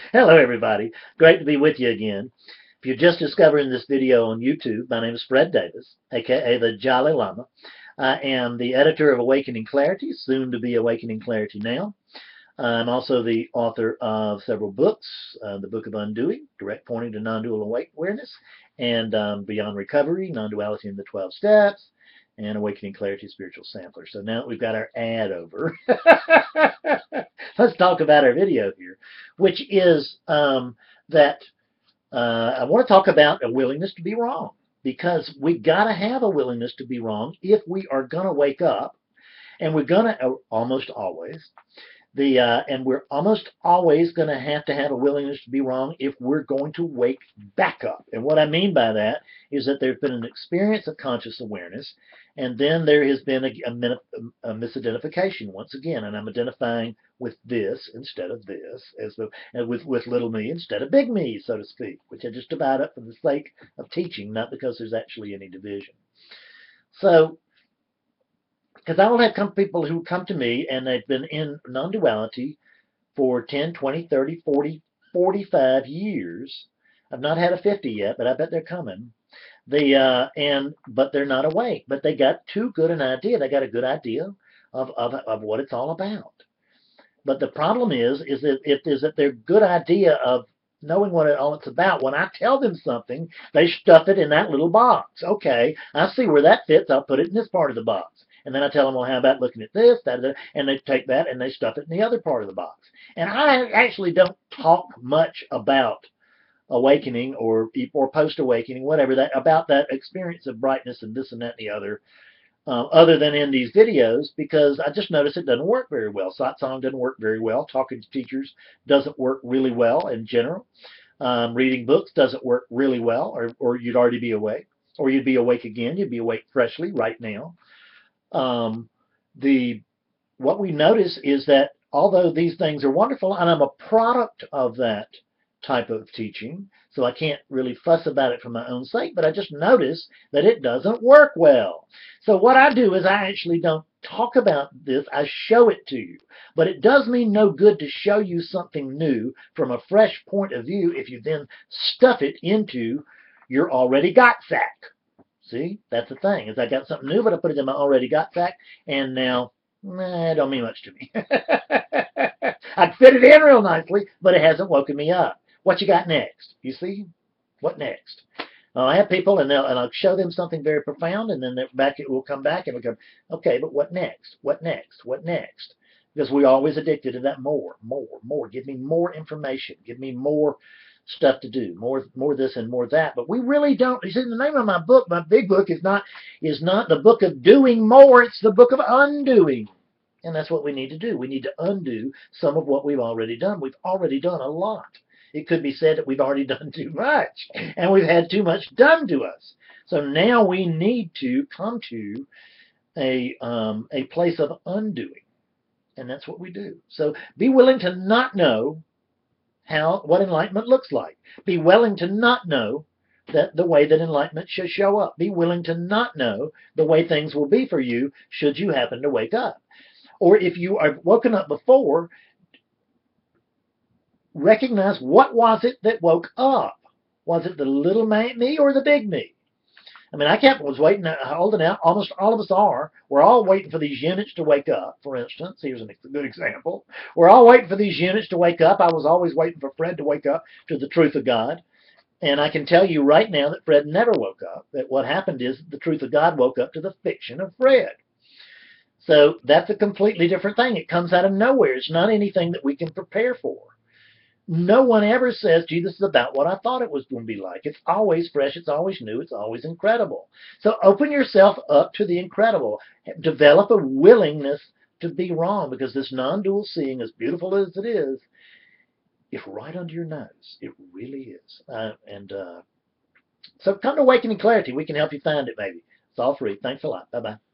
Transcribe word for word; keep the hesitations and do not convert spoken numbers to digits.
Hello, everybody. Great to be with you again. If you're just discovering this video on YouTube, my name is Fred Davis, aka the Jolly Llama. I am the editor of Awakening Clarity, soon to be Awakening Clarity Now. I'm also the author of several books, uh, the Book of Undoing, Direct Pointing to Non-Dual Awareness, and um, Beyond Recovery, Non-Duality in the twelve Steps, and Awakening Clarity Spiritual Sampler. So now that we've got our ad over, let's talk about our video here, which is um, that uh, I want to talk about a willingness to be wrong, because we got to have a willingness to be wrong if we are going to wake up, and we're going to uh, almost always the uh, and we're almost always going to have to have a willingness to be wrong if we're going to wake back up. And what I mean by that is that there's been an experience of conscious awareness, and then there has been a, a, a misidentification once again, and I'm identifying with this instead of this, as the and with with little me instead of big me, so to speak, which I just about up for the sake of teaching, not because there's actually any division. So because I will have come people who come to me and they've been in non-duality for ten, twenty, thirty, forty, forty-five years. I've not had a fifty yet, but I bet they're coming. They uh, and but they're not awake. But they got too good an idea. They got a good idea of of, of what it's all about. But the problem is, is that if is that their good idea of knowing what it, all it's about, when I tell them something, they stuff it in that little box. Okay, I see where that fits. I'll put it in this part of the box. And then I tell them, well, how about looking at this, that, that, and they take that and they stuff it in the other part of the box. And I actually don't talk much about awakening or or post awakening, whatever that about that experience of brightness and this and that and the other, uh, other than in these videos, because I just notice it doesn't work very well. Satsang doesn't work very well. Talking to teachers doesn't work really well in general. Um, reading books doesn't work really well, or or you'd already be awake, or you'd be awake again. You'd be awake freshly right now. Um, the what we notice is that although these things are wonderful, and I'm a product of that type of teaching, so I can't really fuss about it for my own sake, but I just notice that it doesn't work well. So what I do is I actually don't talk about this, I show it to you. But it does me no good to show you something new from a fresh point of view if you then stuff it into your already got sack. See, that's the thing, is I got something new, but I put it in my already got sack, and now, nah, it don't mean much to me. I'd fit it in real nicely, but it hasn't woken me up. What you got next? You see? What next? Uh, I have people, and, they'll, and I'll show them something very profound, and then they're back, it will come back, and we'll go, okay, but what next? What next? What next? Because we're always addicted to that more, more, more. Give me more information. Give me more stuff to do, more more this and more that. But we really don't. You see, the name of my book, my big book, is not is not the book of doing more. It's the book of undoing. And that's what we need to do. We need to undo some of what we've already done. We've already done a lot. It could be said that we've already done too much, and we've had too much done to us. So now we need to come to a um, a place of undoing, and that's what we do. So be willing to not know how what enlightenment looks like. Be willing to not know that the way that enlightenment should show up. Be willing to not know the way things will be for you should you happen to wake up. Or if you are woken up before, recognize what was it that woke up. Was it the little me or the big me? I mean, I kept was waiting, holding out. Almost all of us are. We're all waiting for these units to wake up. For instance, here's a good example. We're all waiting for these units to wake up. I was always waiting for Fred to wake up to the truth of God. And I can tell you right now that Fred never woke up. That what happened is the truth of God woke up to the fiction of Fred. So that's a completely different thing. It comes out of nowhere. It's not anything that we can prepare for. No one ever says, gee, this is about what I thought it was going to be like. It's always fresh. It's always new. It's always incredible. So open yourself up to the incredible. Develop a willingness to be wrong, because this non-dual seeing, as beautiful as it is, is right under your nose. It really is. Uh, and uh, so come to Awakening Clarity. We can help you find it, maybe. It's all free. Thanks a lot. Bye-bye.